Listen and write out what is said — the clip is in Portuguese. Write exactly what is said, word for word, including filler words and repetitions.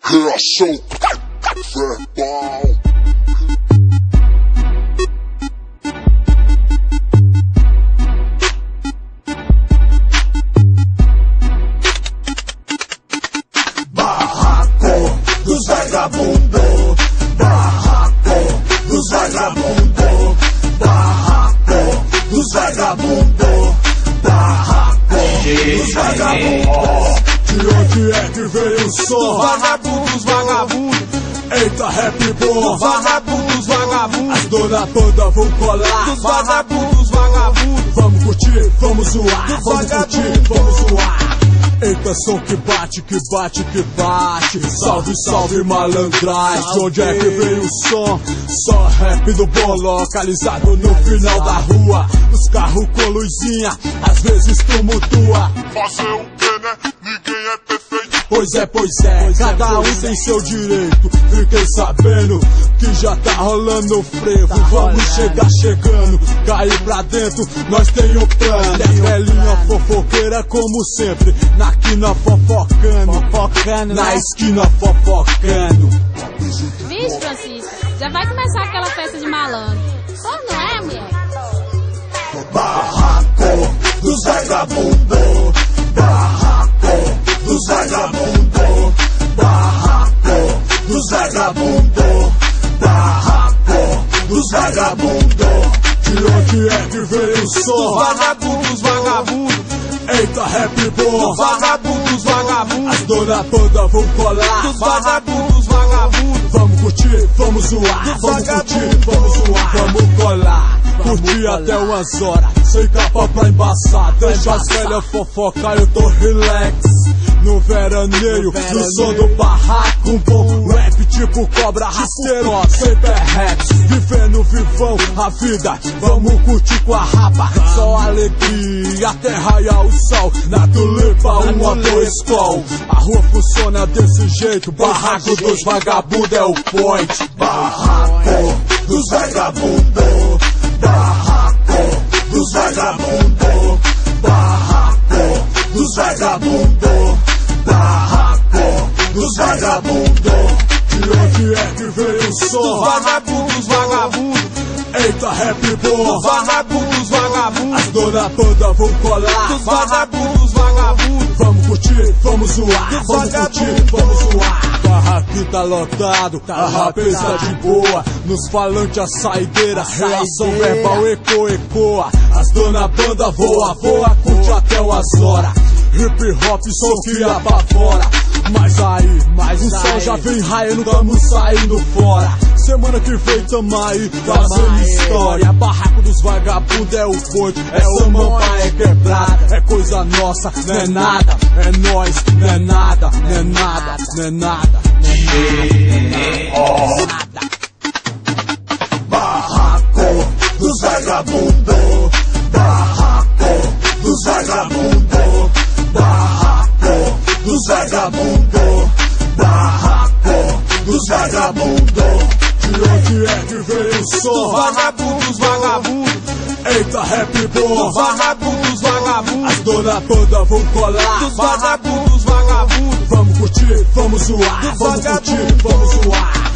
Reação verbal. Barraco dos vagabundo, barraco dos vagabundo, barraco dos vagabundo, barraco dos vagabundo. De onde é que veio o som? Vagabundos, vagabundos. Eita, rap bom. Vagabundos, vagabundos. As dona toda vão colar. Dos vagabundos, vagabundos. Vamos curtir, vamos zoar. Dos Vamos curtir, vagabundos. vamos zoar. Eita, som que bate, que bate, que bate. Salve, salve, malandragem. De onde é que veio o som? Só rap do bom, localizado no final da rua. Os carros com luzinha, às vezes tumultua. Fazer o que, né? Ninguém é perfeito. Pois é, pois é, cada um tem seu direito. Fiquei sabendo que já tá rolando o frevo. Vamos chegar chegando, cair pra dentro, nós tem um plano. E a velhinha fofoqueira como sempre, na quina fofocando, fofocando, na esquina fofocando. Vixe, Francisco, já vai começar aquela festa de malandro. Ou não é, mulher? Barraco dos vagabundo, barraco dos vagabundo, barraco dos vagabundo, barraco dos vagabundo. De onde é que veio o som? Vagabundos, vagabundos. Eita, rap bom. Vagabundos, vagabundos. As dona toda vão colar. Dos vagabundos, vagabundos. Vamos curtir, vamos zoar. Dos Vamos curtir, vagabundos. vamos zoar. Vamos colar, curtir até umas horas. Sem capa pra embaçar. Deixa as velhas fofocar, eu tô relax. No veraneio, no som do barraco. Um bom rap tipo cobra rasteiro. Sempre é rap, vivendo vivão a vida. Vamos curtir com a rapa. Só alegria até raiar o sol. Na tulipa, um a dois col. A rua funciona desse jeito. Barraco dos vagabundos é o point. Barraco dos vagabundos, barraco dos vagabundos, barraco dos vagabundos, barraco dos vagabundos. De onde é que veio o som? Dos vagabundos, vagabundos. Eita, rap bom. Dos vagabundos, vagabundos. As dona toda vão colar. Dos vagabundos, vagabundos. Vamos curtir, vamos zoar. Dos Vamos vagabundos. curtir, vamos zoar. Barraquinho tá lotado, a rapeza de boa. Nos falantes a saideira, reação verbal eco, ecoa. As dona banda voa, voa, curte até umas horas. Hip hop, som que apavora. Mas aí, mas o sol já vem raiando, tamo saindo fora. Semana que vem tamo aí, fazendo história. Barraco dos vagabundos é o ponto, essa mamba é quebrada. É coisa nossa, não é nada, é nós, não é nada, não é nada, não é nada, não é nada. Barraco dos vagabundos, barraco dos vagabundos, barraco dos vagabundos, barraco dos vagabundos. De onde é que veio o som? Vagabundos, vagabundos. Eita, rap bom. Dos vagabundos, vagabundos. As dona toda vão colar. Dos vagabundos, vagabundos. Vamos curtir, vamos zoar. Dos Vamos curtir, vagabundos. vamos zoar.